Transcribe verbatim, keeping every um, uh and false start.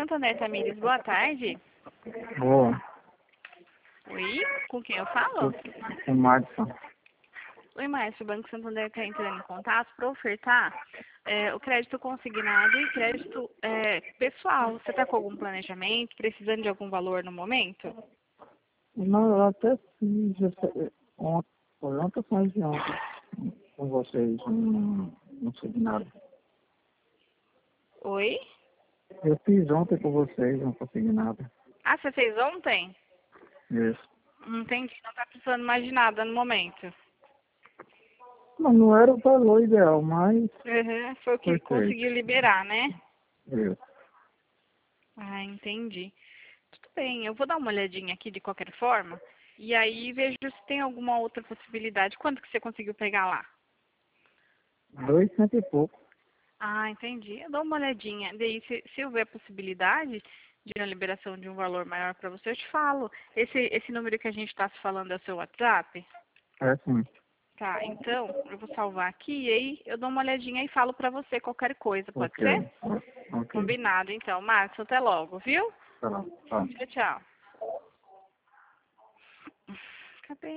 Santander Tamires, boa tarde. Boa. Oi, com quem eu falo? O Madison. Oi, Márcio, o Banco Santander está entrando em contato para ofertar é, o crédito consignado e crédito é, pessoal. Você está com algum planejamento, precisando de algum valor no momento? Não, eu até fiz essa- ontem, foi ontem ou de ontem com vocês, não, não sei de nada. Oi? Eu fiz ontem com vocês, não consegui nada. Ah, você fez ontem? Isso. Entendi, não está precisando mais de nada no momento. Não, não era o valor ideal, mas Uhum, foi o que foi feito. conseguiu liberar, né? Isso. Ah, entendi. Tudo bem, eu vou dar uma olhadinha aqui de qualquer forma e aí vejo se tem alguma outra possibilidade. Quanto que você conseguiu pegar lá? Dois cento e pouco. Ah, entendi. Eu dou uma olhadinha. Daí, se, se houver possibilidade de uma liberação de um valor maior para você, eu te falo. Esse, esse número que a gente está se falando é o seu WhatsApp? É sim. Tá, então eu vou salvar aqui e aí eu dou uma olhadinha e falo para você qualquer coisa, pode Ok. ser? Ok. Combinado, então. Márcio, até logo, viu? Tá. Tá. Tchau, tchau. Cadê?